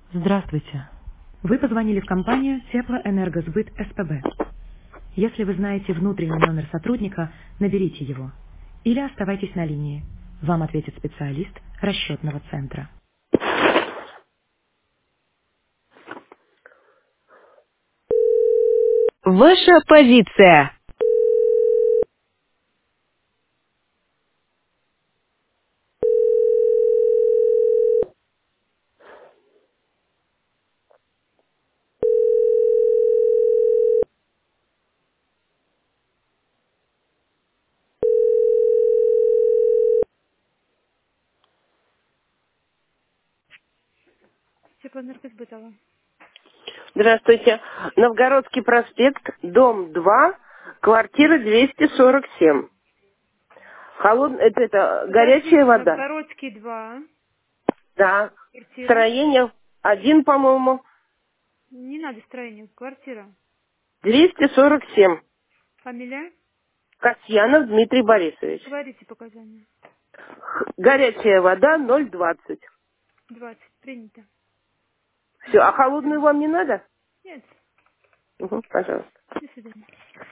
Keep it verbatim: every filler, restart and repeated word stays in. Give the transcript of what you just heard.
Здравствуйте. Вы позвонили в компанию Теплоэнергосбыт СПБ. Если вы знаете внутренний номер сотрудника, наберите его. Или оставайтесь на линии. Вам ответит специалист расчетного центра. Ваша позиция. Теплоэнергосбытова. Здравствуйте. Новгородский проспект, дом два, квартира двести сорок семь. Холод... Это, это горячая Подождите, вода? Новгородский два, Да. квартира. Строение один, по-моему, Не надо строение, квартира. двести сорок семь. Фамилия? Касьянов Дмитрий Борисович. Говорите показания. Х- Горячая вода ноль двадцать. двадцать. Принято. Все, а холодную вам не надо? Нет. Угу, пожалуйста. До свидания.